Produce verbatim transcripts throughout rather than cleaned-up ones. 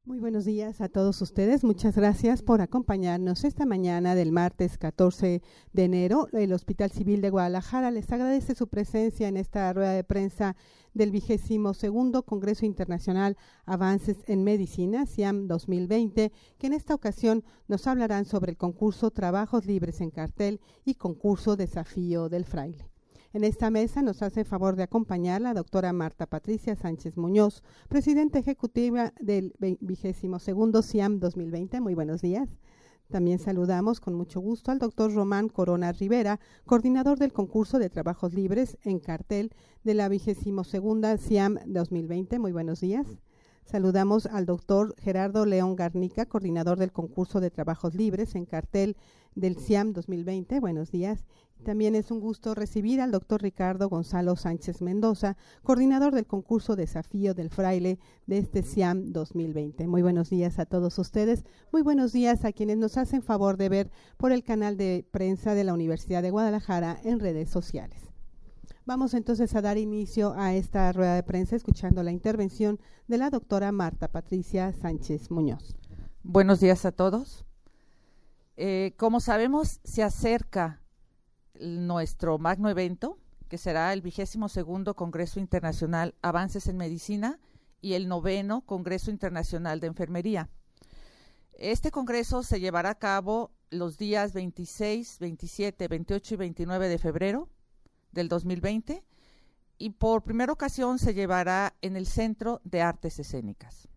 Muy buenos días a todos ustedes. Muchas gracias por acompañarnos esta mañana del martes catorce de enero. El Hospital Civil de Guadalajara les agradece su presencia en esta rueda de prensa del vigésimo segundo Congreso Internacional Avances en Medicina, CIAM dos mil veinte, que en esta ocasión nos hablarán sobre el concurso Trabajos Libres en Cartel y concurso Desafío del Fraile. En esta mesa nos hace el favor de acompañar la doctora Marta Patricia Sánchez Muñoz, presidenta ejecutiva del vigésimo segundo CIAM dos mil veinte. Muy buenos días. También saludamos con mucho gusto al doctor Román Corona Rivera, coordinador del concurso de Trabajos Libres en Cartel de la vigésimo segunda CIAM dos mil veinte. Muy buenos días. Saludamos al doctor Gerardo León Garnica, coordinador del concurso de Trabajos Libres en Cartel del CIAM dos mil veinte. Buenos días. También es un gusto recibir al doctor Ricardo Gonzalo Sánchez Mendoza, coordinador del concurso Desafío del Fraile de este CIAM dos mil veinte. Muy buenos días a todos ustedes. Muy buenos días a quienes nos hacen favor de ver por el canal de prensa de la Universidad de Guadalajara en redes sociales. Vamos entonces a dar inicio a esta rueda de prensa escuchando la intervención de la doctora Marta Patricia Sánchez Muñoz. Buenos días a todos. Eh, como sabemos, se acerca nuestro magno evento, que será el vigésimo segundo Congreso Internacional Avances en Medicina y el noveno Congreso Internacional de Enfermería. Este congreso se llevará a cabo los días veintiséis, veintisiete, veintiocho y veintinueve de febrero del dos mil veinte y por primera ocasión se llevará en el Centro de Artes Escénicas.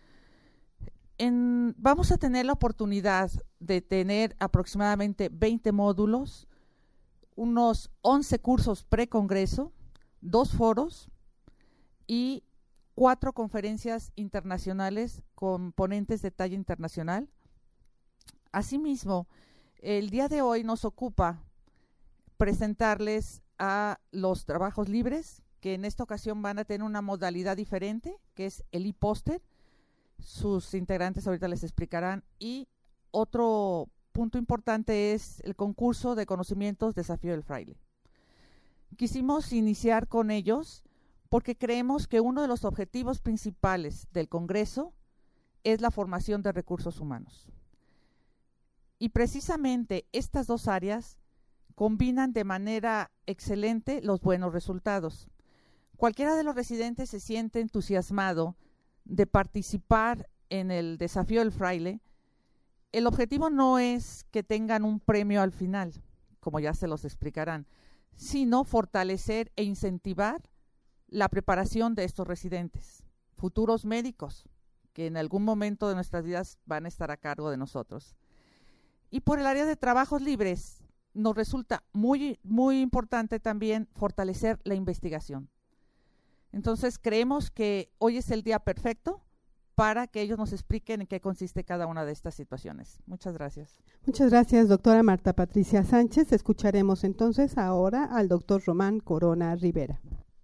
En, vamos a tener la oportunidad de tener aproximadamente veinte módulos, unos once cursos pre-congreso, dos foros y cuatro conferencias internacionales con ponentes de talla internacional. Asimismo, el día de hoy nos ocupa presentarles a los trabajos libres, que en esta ocasión van a tener una modalidad diferente, que es el e-póster. Sus integrantes ahorita les explicarán. Y otro punto importante es el concurso de conocimientos Desafío del Fraile. Quisimos iniciar con ellos porque creemos que uno de los objetivos principales del Congreso es la formación de recursos humanos. Y precisamente estas dos áreas combinan de manera excelente los buenos resultados. Cualquiera de los residentes se siente entusiasmado de participar en el Desafío del Fraile. El objetivo no es que tengan un premio al final, como ya se los explicarán, sino fortalecer e incentivar la preparación de estos residentes, futuros médicos, que en algún momento de nuestras vidas van a estar a cargo de nosotros. Y por el área de trabajos libres, nos resulta muy, muy importante también fortalecer la investigación. Entonces, creemos que hoy es el día perfecto para que ellos nos expliquen en qué consiste cada una de estas situaciones. Muchas gracias. Muchas gracias, doctora Marta Patricia Sánchez. Escucharemos entonces ahora al doctor Román Corona Rivera.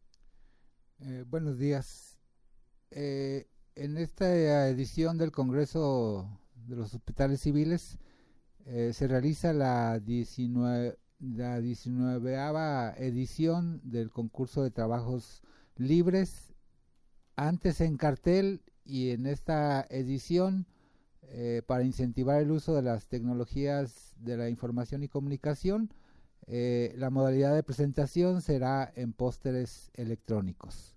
Eh, buenos días. Eh, en esta edición del Congreso de los Hospitales Civiles eh, se realiza la diecinueve, la diecinueveava edición del concurso de trabajos libres, antes en cartel y en esta edición eh, para incentivar el uso de las tecnologías de la información y comunicación. Eh, la modalidad de presentación será en pósteres electrónicos.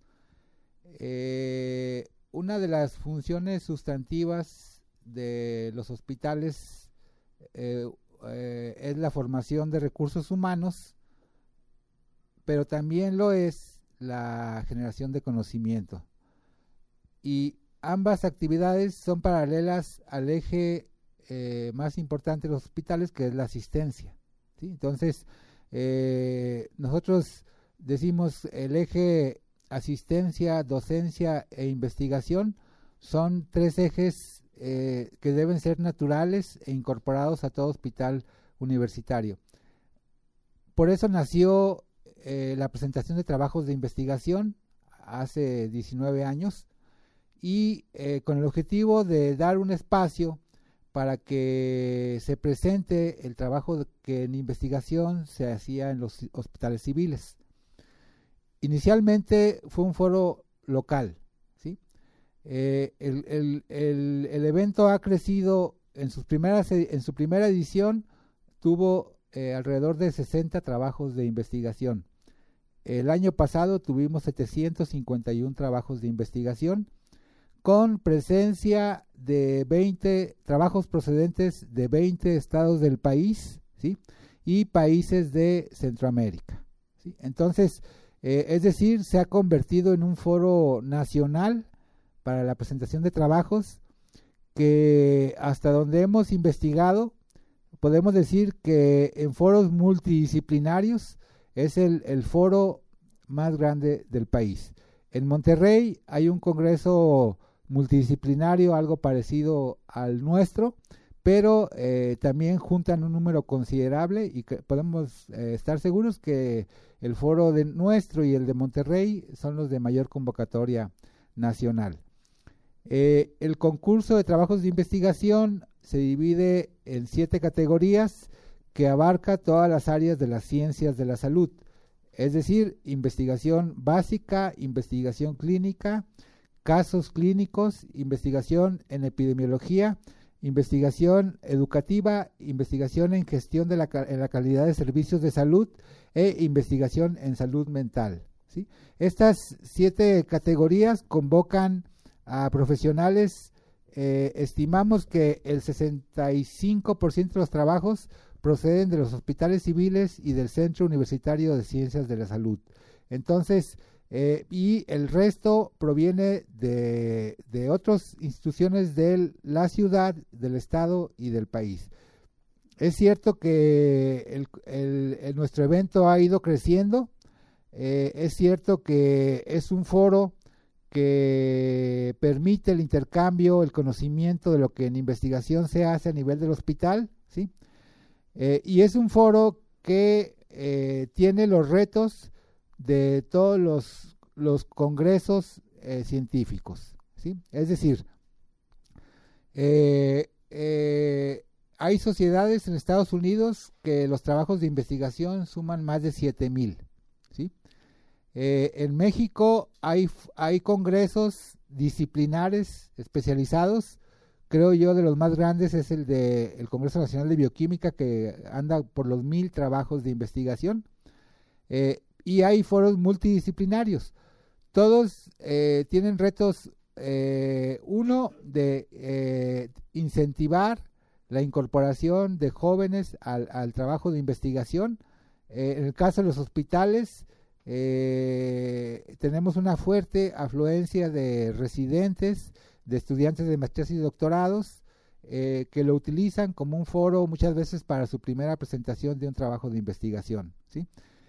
Eh, una de las funciones sustantivas de los hospitales eh, eh, es la formación de recursos humanos, pero también lo es la generación de conocimiento. Y ambas actividades son paralelas al eje eh, más importante de los hospitales, que es la asistencia, ¿sí? Entonces, eh, nosotros decimos el eje asistencia, docencia e investigación son tres ejes eh, que deben ser naturales e incorporados a todo hospital universitario. Por eso nació eh, la presentación de trabajos de investigación hace diecinueve años, y eh, con el objetivo de dar un espacio para que se presente el trabajo que en investigación se hacía en los hospitales civiles. Inicialmente fue un foro local, ¿sí? Eh, el, el, el, el evento ha crecido en, sus primeras, en su primera edición, tuvo eh, alrededor de sesenta trabajos de investigación. El año pasado tuvimos setecientos cincuenta y uno trabajos de investigación, con presencia de veinte trabajos procedentes de veinte estados del país, ¿sí? Y países de Centroamérica, ¿sí? Entonces, eh, es decir, se ha convertido en un foro nacional para la presentación de trabajos que, hasta donde hemos investigado, podemos decir que en foros multidisciplinarios es el, el foro más grande del país. En Monterrey hay un congreso multidisciplinario, algo parecido al nuestro, pero eh, también juntan un número considerable y que podemos eh, estar seguros que el foro de nuestro y el de Monterrey son los de mayor convocatoria nacional. Eh, el concurso de trabajos de investigación se divide en siete categorías que abarca todas las áreas de las ciencias de la salud, es decir, investigación básica, investigación clínica, casos clínicos, investigación en epidemiología, investigación educativa, investigación en gestión de la, en la calidad de servicios de salud e investigación en salud mental, ¿sí? Estas siete categorías convocan a profesionales. Eh, estimamos que el sesenta y cinco por ciento de los trabajos proceden de los hospitales civiles y del Centro Universitario de Ciencias de la Salud. Entonces, eh, y el resto proviene de, de otras instituciones de la ciudad, del estado y del país. Es cierto que el, el, el, nuestro evento ha ido creciendo, eh, es cierto que es un foro que permite el intercambio, el conocimiento de lo que en investigación se hace a nivel del hospital, ¿sí? Eh, y es un foro que eh, tiene los retos de todos los, los congresos eh, científicos, ¿sí? Es decir, eh, eh, hay sociedades en Estados Unidos que los trabajos de investigación suman más de siete mil, ¿sí? Eh, en México hay, hay congresos disciplinares especializados. Creo yo de los más grandes es el de el Congreso Nacional de Bioquímica, que anda por los mil trabajos de investigación, eh, y hay foros multidisciplinarios. Todos eh, tienen retos, eh, uno de eh, incentivar la incorporación de jóvenes al, al trabajo de investigación. Eh, en el caso de los hospitales, eh, tenemos una fuerte afluencia de residentes, de estudiantes de maestrías y doctorados, eh, que lo utilizan como un foro muchas veces para su primera presentación de un trabajo de investigación, ¿sí?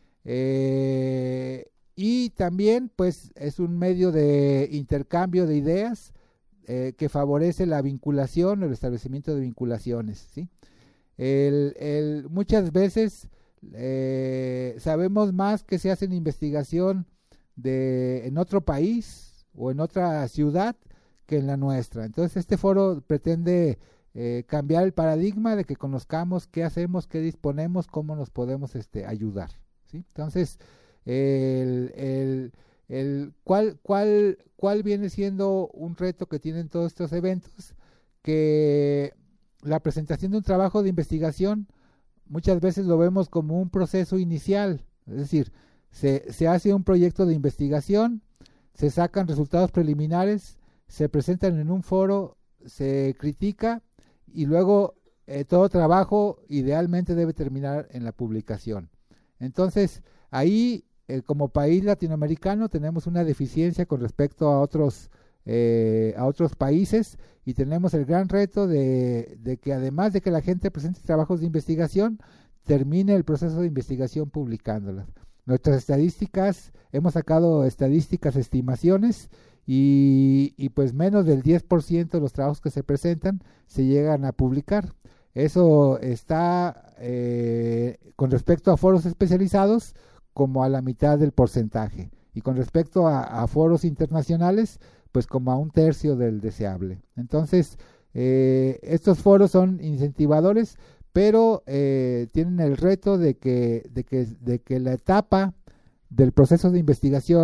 Eh, y también pues es un medio de intercambio de ideas eh, que favorece la vinculación o el establecimiento de vinculaciones, ¿sí? El, el, muchas veces eh, sabemos más que se hace en investigación de, en otro país o en otra ciudad que en la nuestra. Entonces este foro pretende eh, cambiar el paradigma de que conozcamos qué hacemos, qué disponemos, cómo nos podemos este, ayudar, ¿sí? Entonces, el, el, el, ¿cuál, cuál, ¿cuál viene siendo un reto que tienen todos estos eventos? Que la presentación de un trabajo de investigación muchas veces lo vemos como un proceso inicial, es decir, se, se hace un proyecto de investigación, se sacan resultados preliminares, se presentan en un foro, se critica y luego eh, todo trabajo idealmente debe terminar en la publicación. Entonces, ahí eh, como país latinoamericano tenemos una deficiencia con respecto a otros, eh, a otros países, y tenemos el gran reto de, de que además de que la gente presente trabajos de investigación, termine el proceso de investigación publicándolas. Nuestras estadísticas, hemos sacado estadísticas, estimaciones, Y, y pues menos del diez por ciento de los trabajos que se presentan se llegan a publicar. Eso está eh, con respecto a foros especializados como a la mitad del porcentaje, y con respecto a, a foros internacionales pues como a un tercio del deseable. Entonces eh, estos foros son incentivadores, pero eh, tienen el reto de que, de que, de que la etapa del proceso de investigación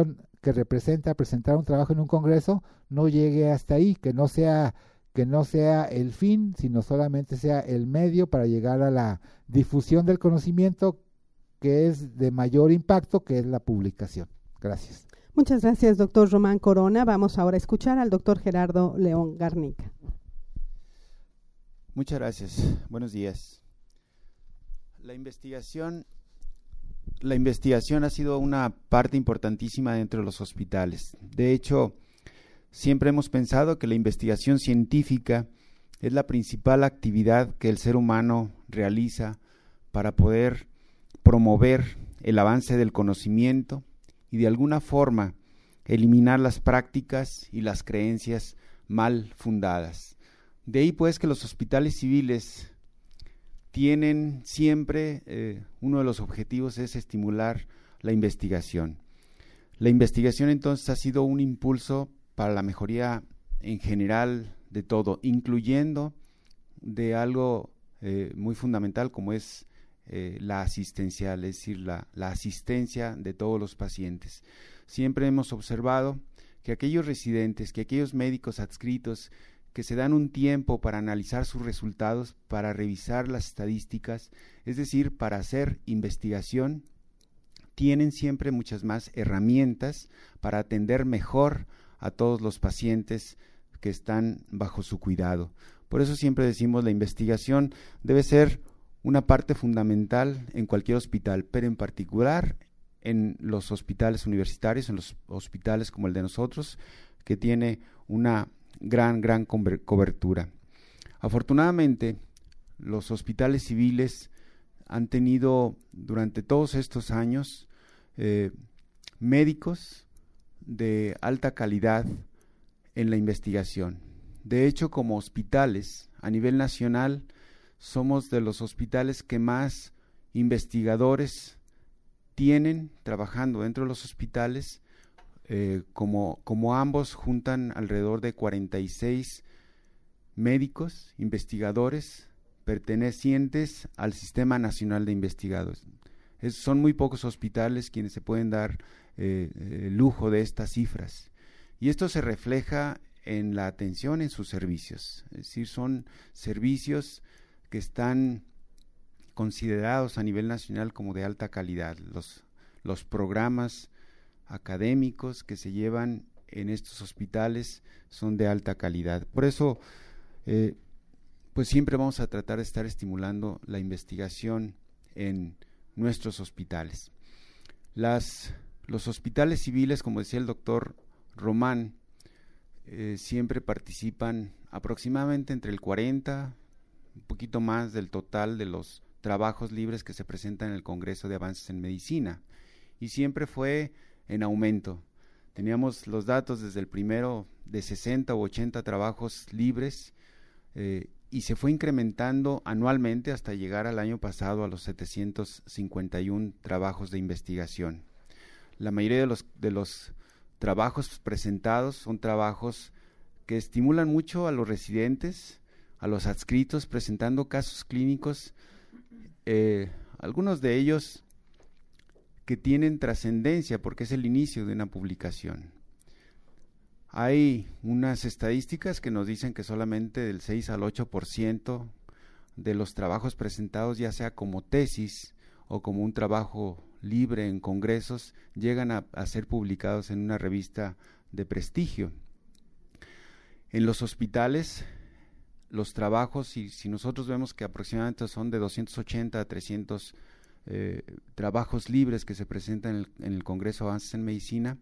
que representa presentar un trabajo en un congreso no llegue hasta ahí, que no sea que no sea el fin, sino solamente sea el medio para llegar a la difusión del conocimiento, que es de mayor impacto, que es la publicación. Gracias. Muchas gracias, doctor Román Corona. Vamos ahora a escuchar al doctor Gerardo León Garnica. Muchas gracias. Buenos días. La investigación, la investigación ha sido una parte importantísima dentro de los hospitales. De hecho, siempre hemos pensado que la investigación científica es la principal actividad que el ser humano realiza para poder promover el avance del conocimiento y de alguna forma eliminar las prácticas y las creencias mal fundadas. De ahí pues que los hospitales civiles tienen siempre, eh, uno de los objetivos es estimular la investigación. La investigación entonces ha sido un impulso para la mejoría en general de todo, incluyendo de algo eh, muy fundamental como es eh, la asistencial, es decir, la, la asistencia de todos los pacientes. Siempre hemos observado que aquellos residentes, que aquellos médicos adscritos que se dan un tiempo para analizar sus resultados, para revisar las estadísticas, es decir, para hacer investigación, tienen siempre muchas más herramientas para atender mejor a todos los pacientes que están bajo su cuidado. Por eso siempre decimos la investigación debe ser una parte fundamental en cualquier hospital, pero en particular en los hospitales universitarios, en los hospitales como el de nosotros, que tiene una gran, gran cobertura. Afortunadamente, los hospitales civiles han tenido durante todos estos años eh, médicos de alta calidad en la investigación. De hecho, como hospitales a nivel nacional, somos de los hospitales que más investigadores tienen trabajando dentro de los hospitales, eh, como, como ambos juntan alrededor de cuarenta y seis médicos, investigadores, pertenecientes al Sistema Nacional de Investigadores. Es, son muy pocos hospitales quienes se pueden dar eh, el lujo de estas cifras. Y esto se refleja en la atención en sus servicios. Es decir, son servicios que están considerados a nivel nacional como de alta calidad. Los, los programas académicos que se llevan en estos hospitales son de alta calidad. Por eso, eh, pues siempre vamos a tratar de estar estimulando la investigación en nuestros hospitales. Las, los hospitales civiles, como decía el doctor Román, eh, siempre participan aproximadamente entre el cuarenta, un poquito más del total de los trabajos libres que se presentan en el Congreso de Avances en Medicina, y siempre fue en aumento. Teníamos los datos desde el primero de sesenta u ochenta trabajos libres, eh, y se fue incrementando anualmente hasta llegar al año pasado a los setecientos cincuenta y uno trabajos de investigación. La mayoría de los, de los trabajos presentados son trabajos que estimulan mucho a los residentes, a los adscritos, presentando casos clínicos, eh, algunos de ellos que tienen trascendencia porque es el inicio de una publicación. Hay unas estadísticas que nos dicen que solamente del seis al ocho por ciento de los trabajos presentados, ya sea como tesis o como un trabajo libre en congresos, llegan a, a ser publicados en una revista de prestigio. En los hospitales, los trabajos, si, si nosotros vemos que aproximadamente son de doscientos ochenta a trescientos eh, trabajos libres que se presentan en el, en el Congreso de Avances en Medicina,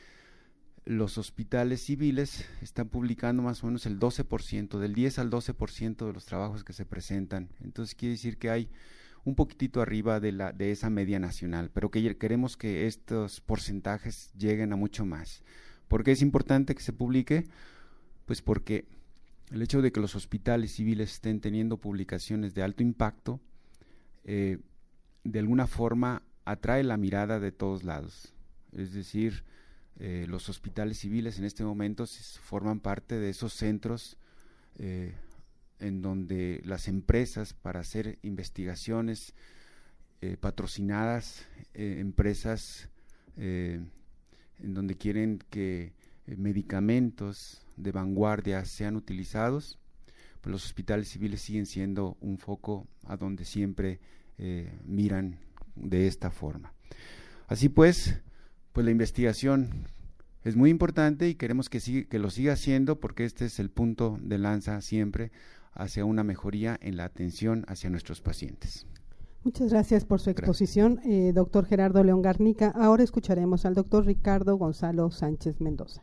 los hospitales civiles están publicando más o menos el doce por ciento, del diez al doce por ciento de los trabajos que se presentan. Entonces quiere decir que hay un poquitito arriba de, la, de esa media nacional, pero que queremos que estos porcentajes lleguen a mucho más. ¿Por qué es importante que se publique? Pues porque el hecho de que los hospitales civiles estén teniendo publicaciones de alto impacto, eh, de alguna forma atrae la mirada de todos lados. Es decir, eh, los hospitales civiles en este momento forman parte de esos centros eh, en donde las empresas para hacer investigaciones eh, patrocinadas, eh, empresas eh, en donde quieren que eh, medicamentos de vanguardia sean utilizados, pues los hospitales civiles siguen siendo un foco a donde siempre eh, miran de esta forma. Así pues, pues la investigación es muy importante y queremos que, siga, que lo siga haciendo, porque este es el punto de lanza siempre hacia una mejoría en la atención hacia nuestros pacientes. Muchas gracias por su exposición, eh, doctor Gerardo León Garnica. Ahora escucharemos al doctor Ricardo Gonzalo Sánchez Mendoza.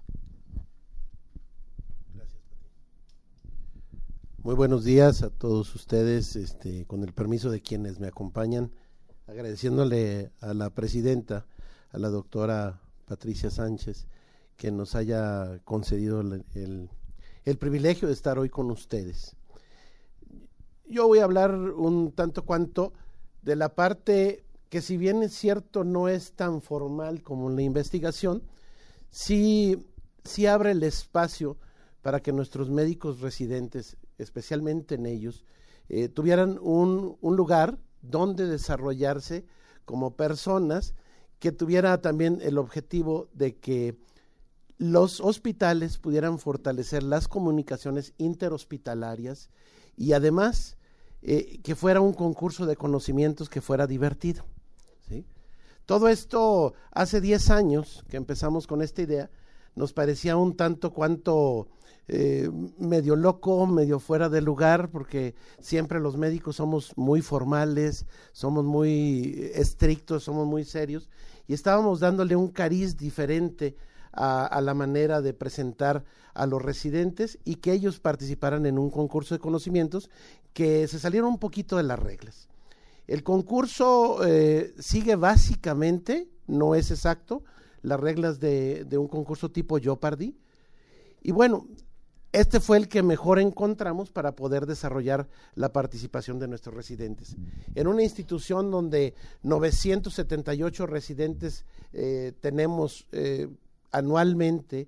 Muy buenos días a todos ustedes, este, con el permiso de quienes me acompañan, agradeciéndole a la presidenta, a la doctora Patricia Sánchez, que nos haya concedido el, el, el privilegio de estar hoy con ustedes. Yo voy a hablar un tanto cuanto de la parte que, si bien es cierto no es tan formal como la investigación, sí, sí abre el espacio para que nuestros médicos residentes, especialmente en ellos, eh, tuvieran un, un lugar donde desarrollarse como personas, que tuviera también el objetivo de que los hospitales pudieran fortalecer las comunicaciones interhospitalarias y además eh, que fuera un concurso de conocimientos que fuera divertido, ¿sí? Todo esto hace diez años que empezamos con esta idea, nos parecía un tanto cuanto eh, medio loco, medio fuera de lugar, porque siempre los médicos somos muy formales, somos muy estrictos, somos muy serios, y estábamos dándole un cariz diferente a, a la manera de presentar a los residentes y que ellos participaran en un concurso de conocimientos que se salieron un poquito de las reglas. El concurso eh, sigue básicamente, no es exacto, las reglas de, de un concurso tipo Jeopardy, y bueno, este fue el que mejor encontramos para poder desarrollar la participación de nuestros residentes. En una institución donde novecientos setenta y ocho residentes eh, tenemos eh, anualmente,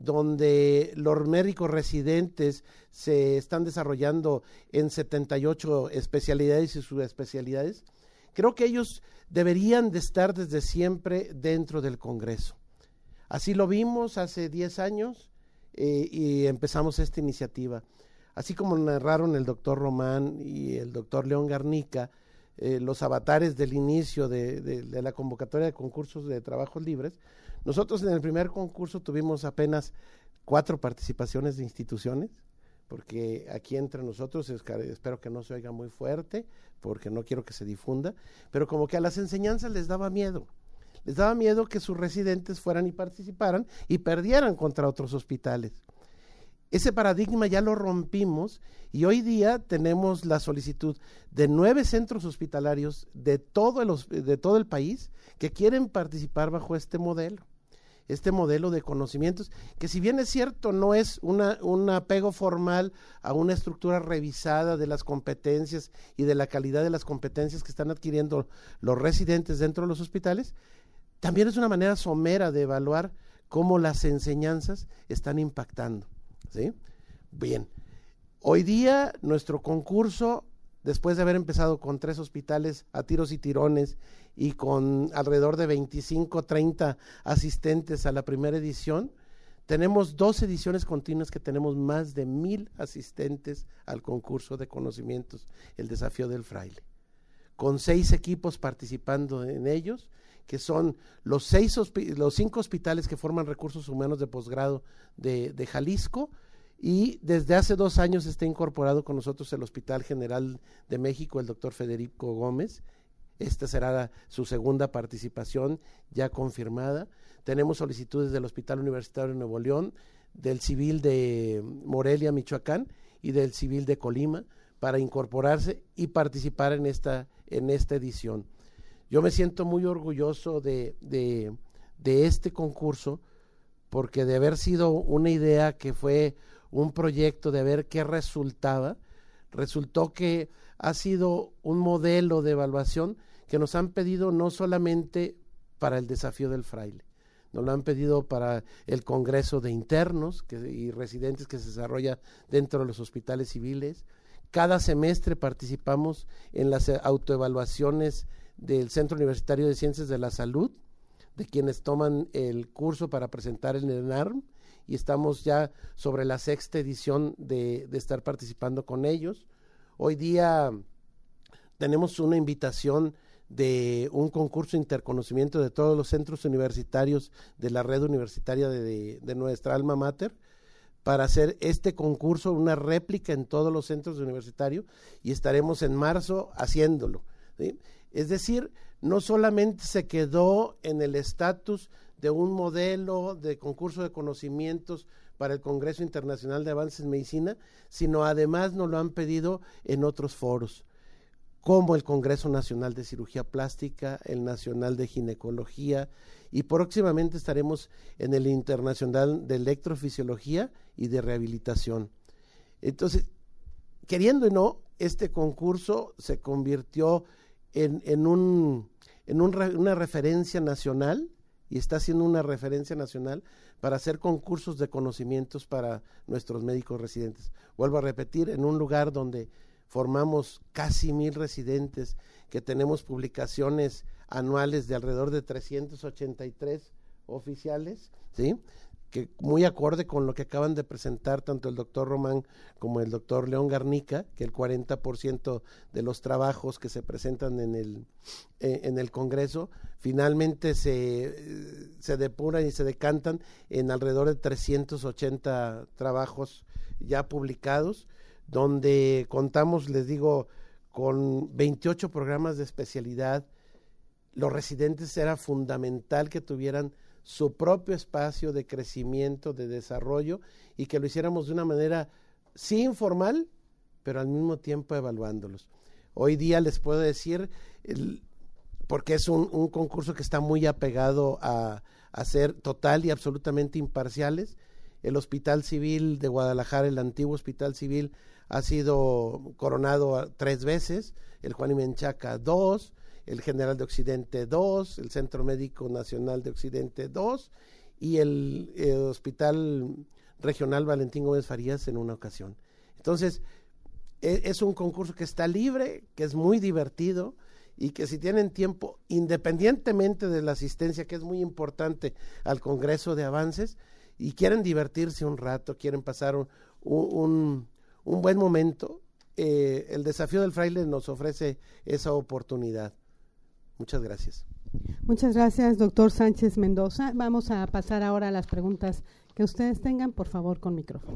donde los médicos residentes se están desarrollando en setenta y ocho especialidades y subespecialidades, creo que ellos deberían de estar desde siempre dentro del Congreso. Así lo vimos hace diez años eh, y empezamos esta iniciativa. Así como narraron el doctor Román y el doctor León Garnica, eh, los avatares del inicio de, de, de la convocatoria de concursos de trabajos libres, nosotros en el primer concurso tuvimos apenas cuatro participaciones de instituciones, porque aquí entre nosotros, espero que no se oiga muy fuerte, porque no quiero que se difunda, pero como que a las enseñanzas les daba miedo, les daba miedo que sus residentes fueran y participaran y perdieran contra otros hospitales. Ese paradigma ya lo rompimos y hoy día tenemos la solicitud de nueve centros hospitalarios de todo el, de todo el país que quieren participar bajo este modelo. Este modelo de conocimientos, que si bien es cierto no es una, un apego formal a una estructura revisada de las competencias y de la calidad de las competencias que están adquiriendo los residentes dentro de los hospitales, también es una manera somera de evaluar cómo las enseñanzas están impactando, ¿sí? Bien, hoy día nuestro concurso, después de haber empezado con tres hospitales a tiros y tirones y con alrededor de veinticinco, treinta asistentes a la primera edición, tenemos dos ediciones continuas que tenemos más de mil asistentes al concurso de conocimientos, el desafío del fraile, con seis equipos participando en ellos, que son los, seis los cinco hospitales que forman recursos humanos de posgrado de, de Jalisco, y desde hace dos años está incorporado con nosotros el Hospital General de México, el doctor Federico Gómez. Esta será su segunda participación ya confirmada. Tenemos solicitudes del Hospital Universitario de Nuevo León, del Civil de Morelia, Michoacán, y del Civil de Colima, para incorporarse y participar en esta, en esta edición. Yo me siento muy orgulloso de, de, de este concurso, porque de haber sido una idea que fue un proyecto de ver qué resultaba, resultó que ha sido un modelo de evaluación que nos han pedido no solamente para el desafío del fraile, nos lo han pedido para el Congreso de Internos que, y Residentes que se desarrolla dentro de los hospitales civiles. Cada semestre participamos en las autoevaluaciones del Centro Universitario de Ciencias de la Salud, de quienes toman el curso para presentar en el ENARM, y estamos ya sobre la sexta edición de, de estar participando con ellos. Hoy día tenemos una invitación de un concurso de interconocimiento de todos los centros universitarios de la red universitaria de, de, de nuestra alma mater, para hacer este concurso, una réplica en todos los centros universitarios, y estaremos en marzo haciéndolo, ¿sí? Es decir, no solamente se quedó en el estatus de un modelo de concurso de conocimientos para el Congreso Internacional de Avances en Medicina, sino además nos lo han pedido en otros foros, como el Congreso Nacional de Cirugía Plástica, el Nacional de Ginecología, y próximamente estaremos en el Internacional de Electrofisiología y de Rehabilitación. Entonces, queriendo o no, este concurso se convirtió en, en, un, en un, una referencia nacional, y está siendo una referencia nacional para hacer concursos de conocimientos para nuestros médicos residentes. Vuelvo a repetir, en un lugar donde formamos casi mil residentes, que tenemos publicaciones anuales de alrededor de trescientos ochenta y tres oficiales, ¿sí? Que muy acorde con lo que acaban de presentar tanto el doctor Román como el doctor León Garnica, que el cuarenta por ciento de los trabajos que se presentan en el, eh, en el Congreso finalmente se, se depuran y se decantan en alrededor de trescientos ochenta trabajos ya publicados, donde contamos, les digo, con veintiocho programas de especialidad. Los residentes era fundamental que tuvieran su propio espacio de crecimiento, de desarrollo, y que lo hiciéramos de una manera sí informal, pero al mismo tiempo evaluándolos. Hoy día les puedo decir, el, porque es un, un concurso que está muy apegado a, a ser total y absolutamente imparciales. El Hospital Civil de Guadalajara, el antiguo Hospital Civil, ha sido coronado tres veces, el Juan y Menchaca dos, el General de Occidente dos, el Centro Médico Nacional de Occidente dos, y el, el Hospital Regional Valentín Gómez Farías en una ocasión. Entonces, es, es un concurso que está libre, que es muy divertido, y que si tienen tiempo, independientemente de la asistencia, que es muy importante al Congreso de Avances, y quieren divertirse un rato, quieren pasar un, un, un buen momento, eh, el Desafío del Fraile nos ofrece esa oportunidad. Muchas gracias. Muchas gracias, doctor Sánchez Mendoza. Vamos a pasar ahora a las preguntas que ustedes tengan, por favor, con micrófono.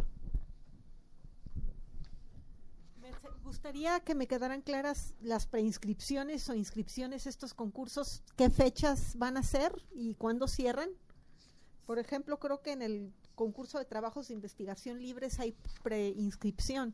Me gustaría que me quedaran claras las preinscripciones o inscripciones a estos concursos, qué fechas van a ser y cuándo cierran. Por ejemplo, creo que en el concurso de trabajos de investigación libres hay preinscripción.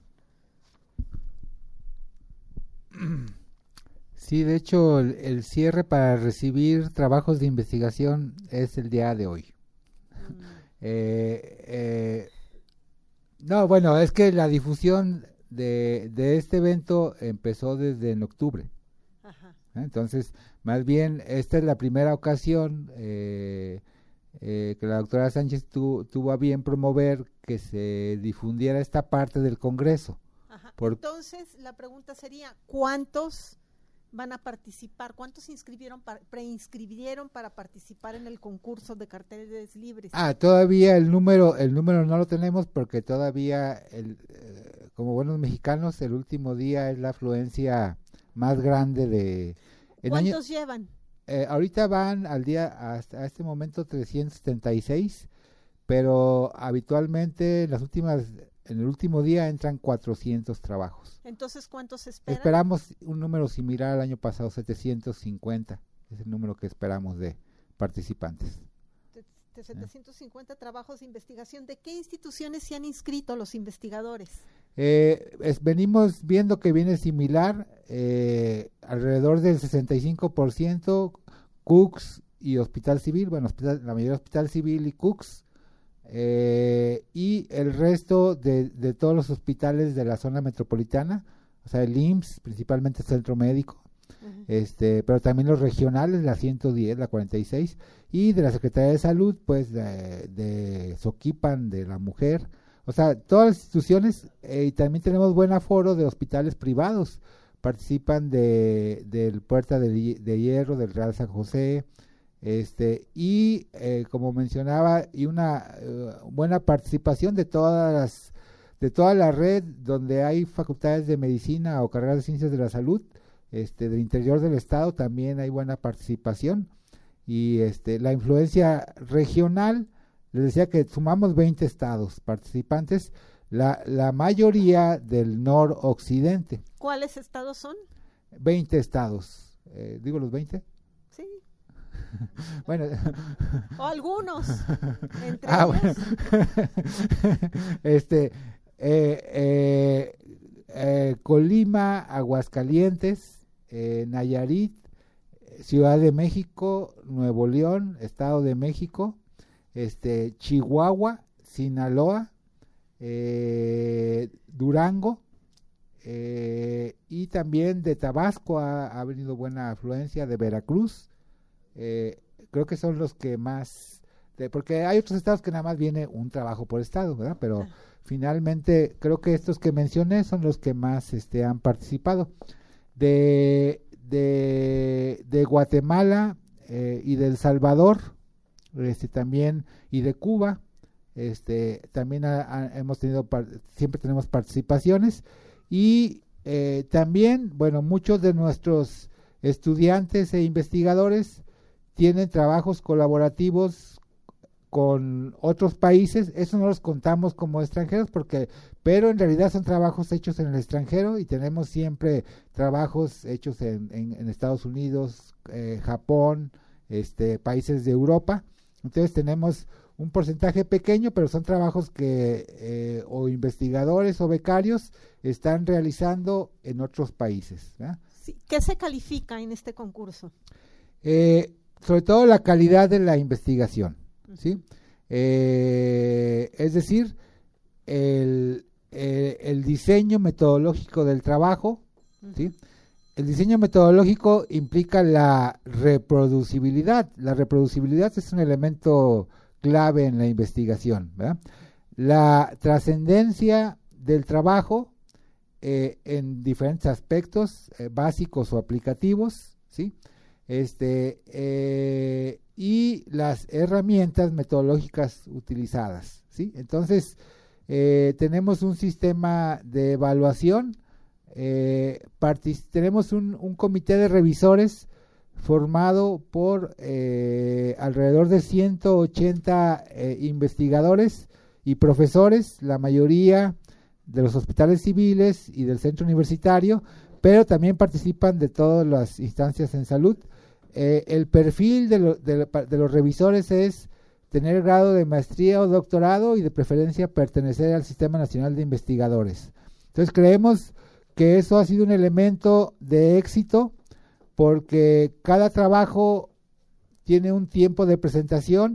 Sí, de hecho, el, el cierre para recibir trabajos de investigación es el día de hoy. Mm. Eh, eh, no, bueno, es que la difusión de, de este evento empezó desde en octubre. Ajá. Entonces, más bien, esta es la primera ocasión eh, eh, que la doctora Sánchez tu, tuvo a bien promover que se difundiera esta parte del Congreso. Ajá. Por, Entonces, la pregunta sería, ¿cuántos van a participar? ¿Cuántos se inscribieron, para, preinscribieron para participar en el concurso de carteles libres? Ah, todavía el número, el número no lo tenemos porque todavía, el, eh, como buenos mexicanos, el último día es la afluencia más grande de... ¿Cuántos año, llevan? Eh, ahorita van al día, hasta este momento, trescientos setenta y seis, pero habitualmente las últimas... En el último día entran cuatrocientos trabajos. Entonces, ¿cuántos esperan? Esperamos un número similar al año pasado, setecientos cincuenta. Es el número que esperamos de participantes. De, de setecientos cincuenta ¿Eh? Trabajos de investigación. ¿De qué instituciones se han inscrito los investigadores? Eh, es, venimos viendo que viene similar, eh, alrededor del sesenta y cinco por ciento C U C S y Hospital Civil, bueno, hospital, la mayoría Hospital Civil y C U C S. Eh, y el resto de, de todos los hospitales de la zona metropolitana, o sea, el I M S S, principalmente el Centro Médico, uh-huh. este, pero también los regionales, la ciento diez, la cuarenta y seis, y de la Secretaría de Salud, pues de, de Soquipan, de la Mujer, o sea, todas las instituciones, eh, y también tenemos buen aforo de hospitales privados, participan de del Puerta de, de Hierro, del Real San José, Este, y eh, como mencionaba, y una eh, buena participación de todas las, de toda la red donde hay facultades de medicina o carreras de ciencias de la salud, este, del interior del estado también hay buena participación, y este, la influencia regional, les decía que sumamos veinte estados participantes, la, la mayoría del noroccidente. ¿Cuáles estados son? veinte estados, eh, ¿digo los veinte? Sí. Bueno. O algunos. Entre ah, ellos. Bueno. este, eh, eh, eh, Colima, Aguascalientes, eh, Nayarit, Ciudad de México, Nuevo León, Estado de México, este, Chihuahua, Sinaloa, eh, Durango, eh, y también de Tabasco ha, ha venido buena afluencia, de Veracruz. Eh, creo que son los que más, de, porque hay otros estados que nada más viene un trabajo por estado, ¿verdad? Pero ah. finalmente creo que estos que mencioné son los que más este, han participado. De, de, de Guatemala eh, y de El Salvador, este, también, y de Cuba, este, también ha, ha, hemos tenido, siempre tenemos participaciones, y eh, también, bueno, muchos de nuestros estudiantes e investigadores tienen trabajos colaborativos con otros países, eso no los contamos como extranjeros, porque, pero en realidad son trabajos hechos en el extranjero, y tenemos siempre trabajos hechos en, en, en Estados Unidos, eh, Japón, este, países de Europa. Entonces tenemos un porcentaje pequeño, pero son trabajos que eh, o investigadores o becarios están realizando en otros países, ¿verdad? Sí. ¿Qué se califica en este concurso? Eh, sobre todo la calidad de la investigación, ¿sí? Eh, es decir, el, el, el diseño metodológico del trabajo, ¿sí? El diseño metodológico implica la reproducibilidad. La reproducibilidad es un elemento clave en la investigación, ¿verdad? La trascendencia del trabajo eh, en diferentes aspectos eh, básicos o aplicativos, ¿sí? Este, eh, y las herramientas metodológicas utilizadas, ¿sí? Entonces, eh, tenemos un sistema de evaluación, eh, tenemos un, un comité de revisores formado por eh, alrededor de ciento ochenta eh, investigadores y profesores, la mayoría de los hospitales civiles y del centro universitario, pero también participan de todas las instancias en salud. Eh, el perfil de, lo, de, de los revisores es tener grado de maestría o doctorado, y de preferencia pertenecer al Sistema Nacional de Investigadores. Entonces creemos que eso ha sido un elemento de éxito, porque cada trabajo tiene un tiempo de presentación,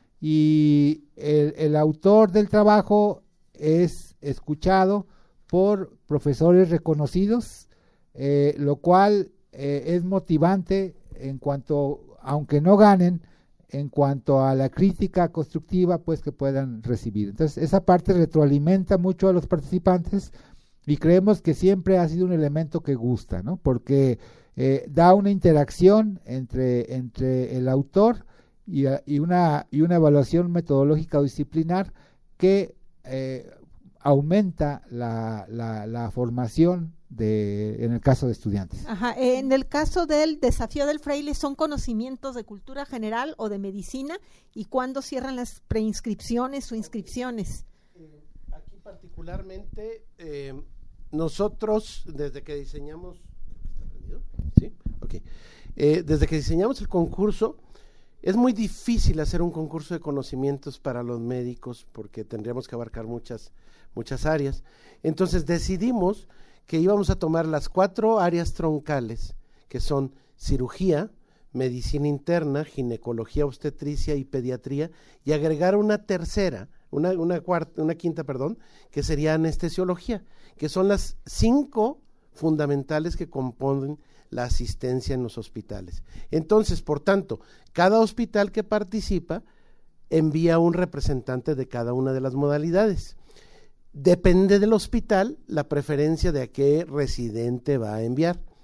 y el, el autor del trabajo es escuchado por profesores reconocidos, eh, lo cual eh, es motivante en cuanto, aunque no ganen, en cuanto a la crítica constructiva pues que puedan recibir. Entonces esa parte retroalimenta mucho a los participantes, y creemos que siempre ha sido un elemento que gusta, ¿no? Porque eh, da una interacción entre, entre el autor y, y, una, y una evaluación metodológica o disciplinar que eh, aumenta la, la, la formación de, en el caso de estudiantes. Ajá. En el caso del desafío del fraile, ¿son conocimientos de cultura general o de medicina? ¿Y cuándo cierran las preinscripciones o inscripciones? Eh, aquí particularmente, eh, nosotros desde que diseñamos, ¿está prendido? ¿Sí? Okay. Eh, desde que diseñamos el concurso, es muy difícil hacer un concurso de conocimientos para los médicos, porque tendríamos que abarcar muchas, muchas áreas. Entonces decidimos que íbamos a tomar las cuatro áreas troncales, que son cirugía, medicina interna, ginecología, obstetricia y pediatría, y agregar una tercera, una, una cuarta, una quinta, perdón, que sería anestesiología, que son las cinco fundamentales que componen la asistencia en los hospitales. Entonces, por tanto, cada hospital que participa envía un representante de cada una de las modalidades. Depende del hospital la preferencia de a qué residente va a enviar.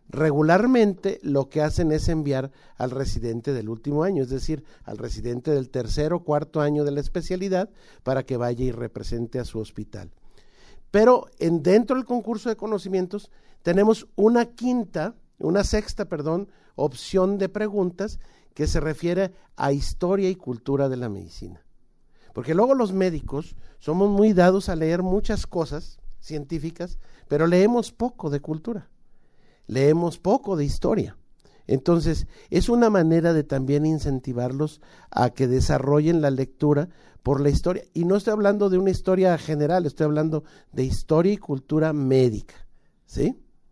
regularmente lo que hacen es enviar al residente del último año, es decir, al residente del tercer o cuarto año de la especialidad para que vaya y represente a su hospital. Pero en, dentro del concurso de conocimientos tenemos una quinta, una sexta, perdón, opción de preguntas que se refiere a historia y cultura de la medicina. Porque luego los médicos somos muy dados a leer muchas cosas científicas, pero leemos poco de cultura, leemos poco de historia. Entonces, es una manera de también incentivarlos a que desarrollen la lectura por la historia. Y no estoy hablando de una historia general, estoy hablando de historia y cultura médica, ¿sí?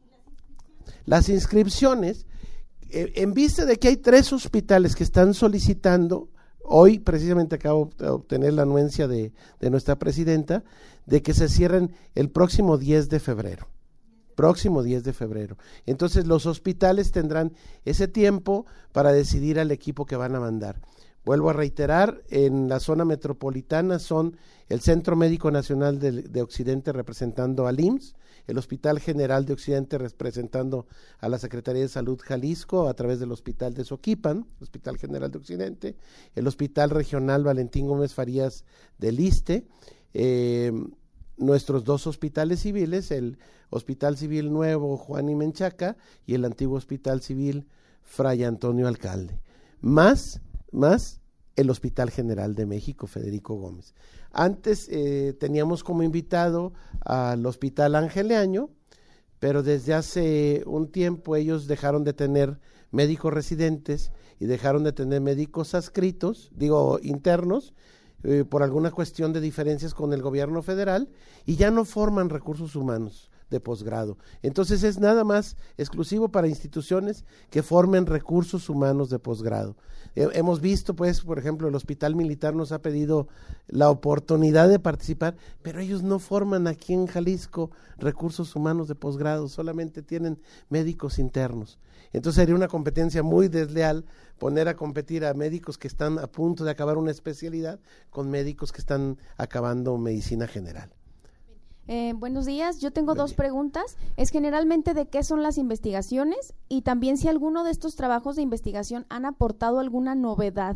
Las inscripciones, eh, en vista de que hay tres hospitales que están solicitando, hoy precisamente acabo de obtener la anuencia de, de nuestra presidenta, de que se cierren el próximo diez de febrero. Próximo diez de febrero. Entonces los hospitales tendrán ese tiempo para decidir al equipo que van a mandar. Vuelvo a reiterar, en la zona metropolitana son el Centro Médico Nacional de, de Occidente representando al I M S S, el Hospital General de Occidente representando a la Secretaría de Salud Jalisco a través del Hospital de Soquipan, Hospital General de Occidente, el Hospital Regional Valentín Gómez Farías del ISSSTE, eh, nuestros dos hospitales civiles, el Hospital Civil Nuevo Juan y Menchaca y el antiguo Hospital Civil Fray Antonio Alcalde, más, más el Hospital General de México Federico Gómez. Antes eh, teníamos como invitado al Hospital Ángel Leaño, pero desde hace un tiempo ellos dejaron de tener médicos residentes y dejaron de tener médicos adscritos, digo internos, eh, por alguna cuestión de diferencias con el gobierno federal, y ya no forman recursos humanos de posgrado. Entonces es nada más exclusivo para instituciones que formen recursos humanos de posgrado. Eh, hemos visto, pues, por ejemplo, el Hospital Militar nos ha pedido la oportunidad de participar, pero ellos no forman aquí en Jalisco recursos humanos de posgrado, solamente tienen médicos internos. Entonces sería una competencia muy desleal poner a competir a médicos que están a punto de acabar una especialidad con médicos que están acabando medicina general. Eh, buenos días, yo tengo dos preguntas. Es generalmente de qué son las investigaciones y también si alguno de estos trabajos de investigación han aportado alguna novedad.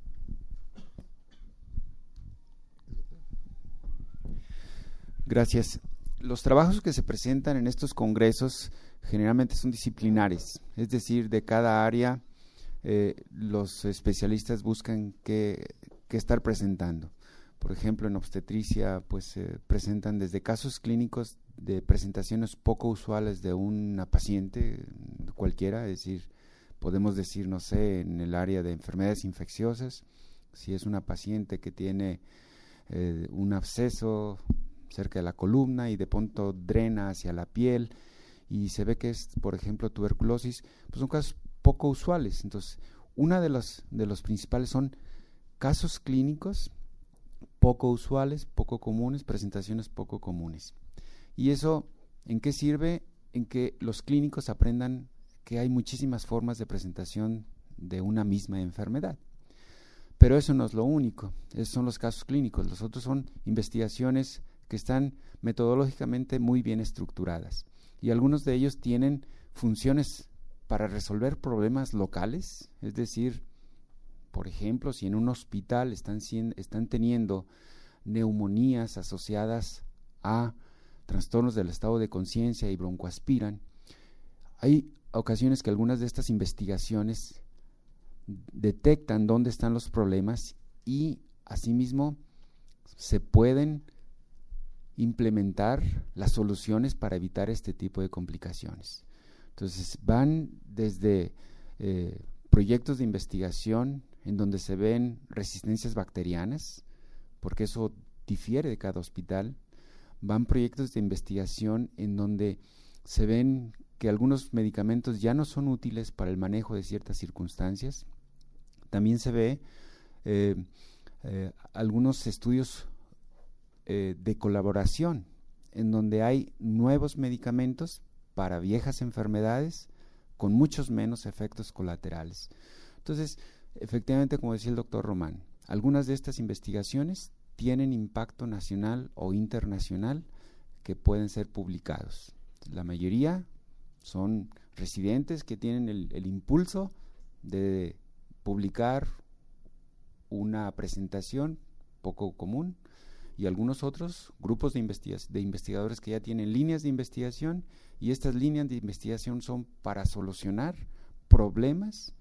Gracias. Los trabajos que se presentan en estos congresos generalmente son disciplinares, es decir, de cada área eh, los especialistas buscan qué, qué estar presentando. Por ejemplo, en obstetricia, pues eh, presentan desde casos clínicos de presentaciones poco usuales de una paciente cualquiera, es decir, podemos decir, no sé, en el área de enfermedades infecciosas, si es una paciente que tiene eh, un absceso cerca de la columna y de pronto drena hacia la piel y se ve que es, por ejemplo, tuberculosis, pues son casos poco usuales. Entonces, una de los, de los principales son casos clínicos poco usuales, poco comunes, presentaciones poco comunes. ¿Y eso en qué sirve? En que los clínicos aprendan que hay muchísimas formas de presentación de una misma enfermedad. Pero eso no es lo único, esos son los casos clínicos. Los otros son investigaciones que están metodológicamente muy bien estructuradas. Y algunos de ellos tienen funciones para resolver problemas locales, es decir, por ejemplo, si en un hospital están, siendo, están teniendo neumonías asociadas a trastornos del estado de conciencia y broncoaspiran, hay ocasiones que algunas de estas investigaciones detectan dónde están los problemas y asimismo se pueden implementar las soluciones para evitar este tipo de complicaciones. Entonces van desde eh, proyectos de investigación en donde se ven resistencias bacterianas, porque eso difiere de cada hospital. Van proyectos de investigación en donde se ven que algunos medicamentos ya no son útiles para el manejo de ciertas circunstancias. También se ve eh, eh, algunos estudios eh, de colaboración, en donde hay nuevos medicamentos para viejas enfermedades con muchos menos efectos colaterales. Entonces, efectivamente, como decía el doctor Román, algunas de estas investigaciones tienen impacto nacional o internacional que pueden ser publicados. La mayoría son residentes que tienen el, el impulso de publicar una presentación poco común, y algunos otros grupos de, investiga de investigadores que ya tienen líneas de investigación, y estas líneas de investigación son para solucionar problemas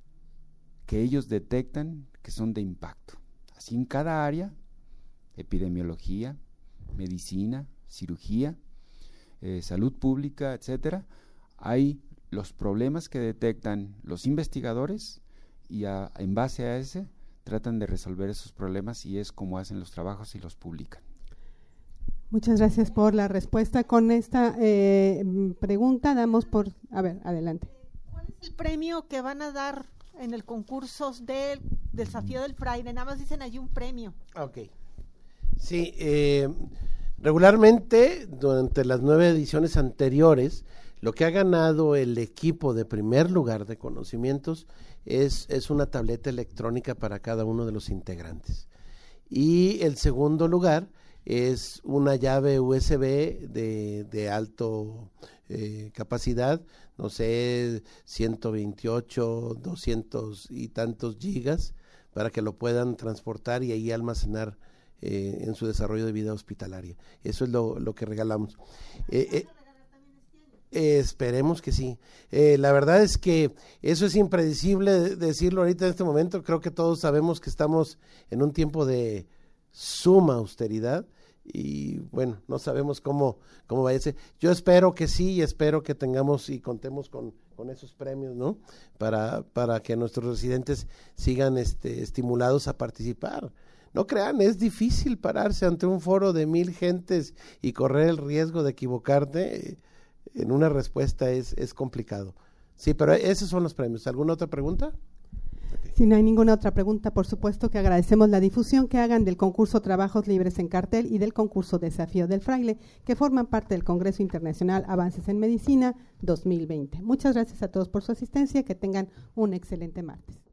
que ellos detectan que son de impacto. Así en cada área, epidemiología, medicina, cirugía, eh, salud pública, etcétera, hay los problemas que detectan los investigadores y a, en base a ese tratan de resolver esos problemas, y es como hacen los trabajos y los publican. Muchas gracias por la respuesta. Con esta eh, pregunta damos por… A ver, adelante. ¿Cuál es el premio que van a dar en el concurso del Desafío del Fraile? Nada más dicen allí un premio. Ok. Sí, eh, regularmente durante las nueve ediciones anteriores, lo que ha ganado el equipo de primer lugar de conocimientos es, es una tableta electrónica para cada uno de los integrantes. Y el segundo lugar es una llave U S B de, de alto eh, capacidad, no sé, ciento veintiocho, doscientos y tantos gigas, para que lo puedan transportar y ahí almacenar eh, en su desarrollo de vida hospitalaria. Eso es lo, lo que regalamos. Eh, eh, Eh, esperemos que sí. Eh, la verdad es que eso es impredecible decirlo ahorita en este momento. Creo que todos sabemos que estamos en un tiempo de suma austeridad y bueno, no sabemos cómo, cómo vaya a ser. Yo espero que sí, y espero que tengamos y contemos con, con esos premios, ¿no? Para, para que nuestros residentes sigan este, estimulados a participar. No crean, es difícil pararse ante un foro de mil gentes y correr el riesgo de equivocarte. En una respuesta es, es complicado. Sí, pero esos son los premios. ¿Alguna otra pregunta? Okay. Si no hay ninguna otra pregunta, por supuesto que agradecemos la difusión que hagan del concurso Trabajos Libres en Cartel y del concurso Desafío del Fraile, que forman parte del Congreso Internacional Avances en Medicina dos mil veinte. Muchas gracias a todos por su asistencia, que tengan un excelente martes.